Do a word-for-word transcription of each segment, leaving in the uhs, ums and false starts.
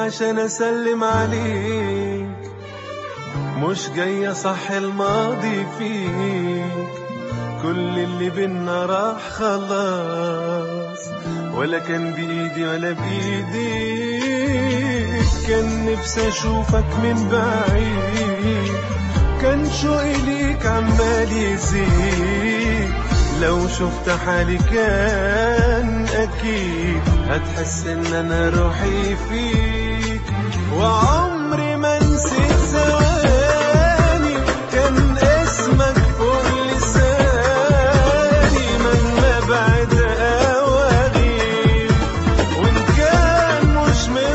عشان اسلم عليك، مش جاي صح الماضي فيك. كل اللي بينا راح خلاص، ولا كان بإيدي ولا بإيديك. كان نفسي أشوفك من بعيد، كان شوقي ليك عمال يزيد. لو شفت حالي كان أكيد هتحس إن أنا روحي فيك. وعمري ما نسيت ثواني كان اسمك فوق لساني. مهما بعد أواغيب، وإن كان مش من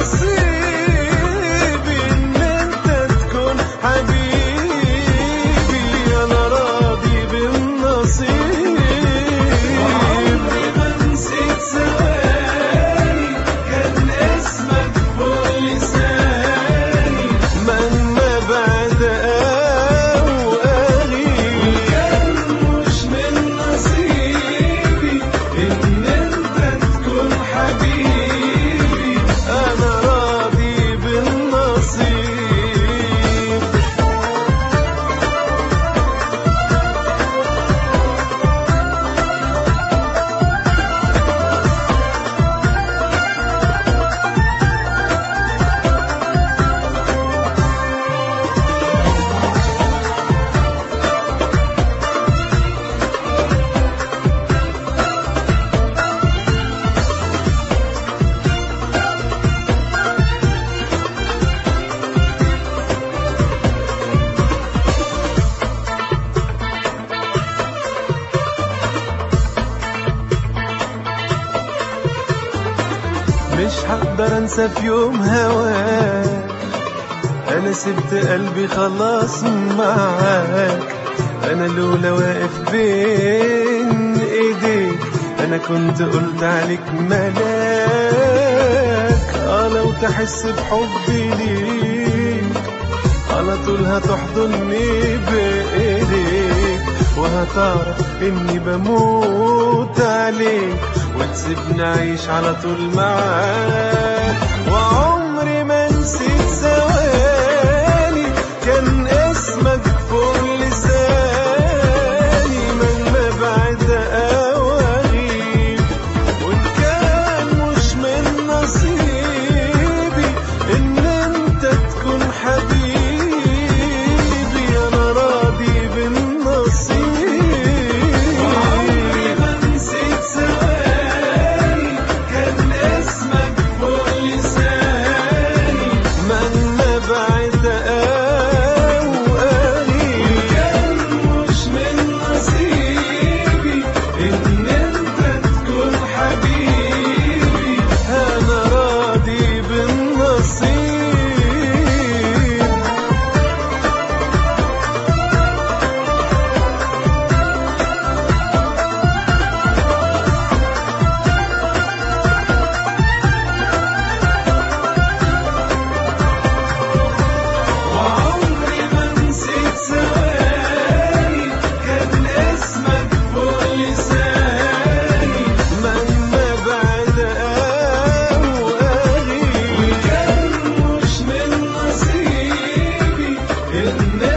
نصيبي إن أنت تكون حبيبي، أنا راضي بالنصيب. وعمري ما نسيت ثواني كان اسمك فوق لساني. مهما بعد أواغيب، وإن كان مش من نصيبي إن أنت تكون حبيبي، أنا راضي بالنصيب. مش هقدر انسى في يوم هواك، انا سبت قلبي خلاص معاك. انا لولا واقف بين ايديك انا كنت قلت عليك ملاك. اه لو تحس بحبي ليك على طول هتحضني بايديك، وهتعرف اني بموت عليك، وتسيبني اعيش على طول معاك. وعمري ما نسيت ثواني كان اسمك فوق لساني. مهما بعد أواغيب، وإن كان مش من نصيبي إن أنت تكون حبيبي، أنا راضي بالنصيب. وعمري ما نسيت ثواني كان اسمك فوق لساني. مهما بعد أواغيب، وإن كان مش من نصيبي إن أنت تكون حبيبي، أنا راضي بالنصيب. وعمري ما نسيت ثواني كان اسمك فوق لساني. مهما بعد أواغيب، وإن كان مش من نصيبي إن